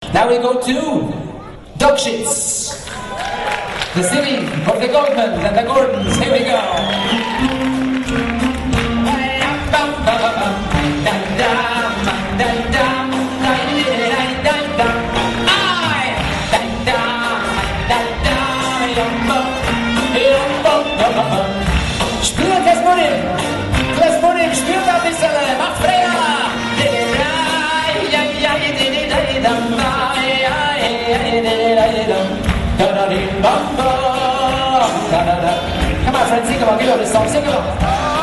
Now we go to Dugshits, the city of the Goldmans and the Gordons. Here we go. Spürt das Murin, spürt ein bisschen, macht Freier. Come on, friends, sing along. You know this song. Sing along.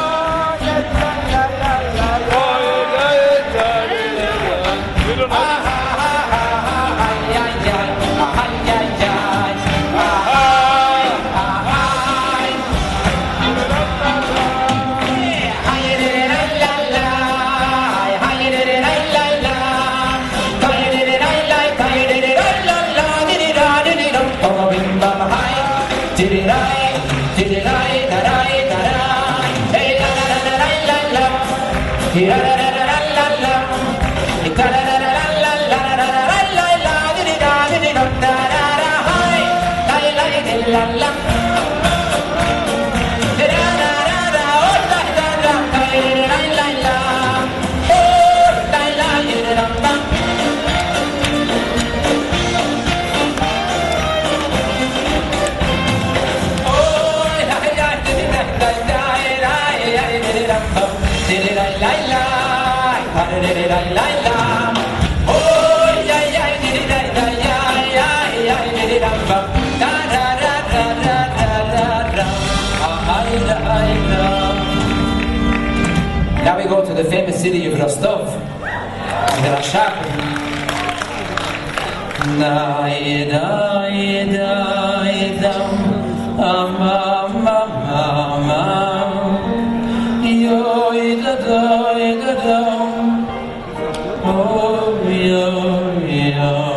Now we go to the famous city of Rostov, the Rashab. Oh, yo, yo.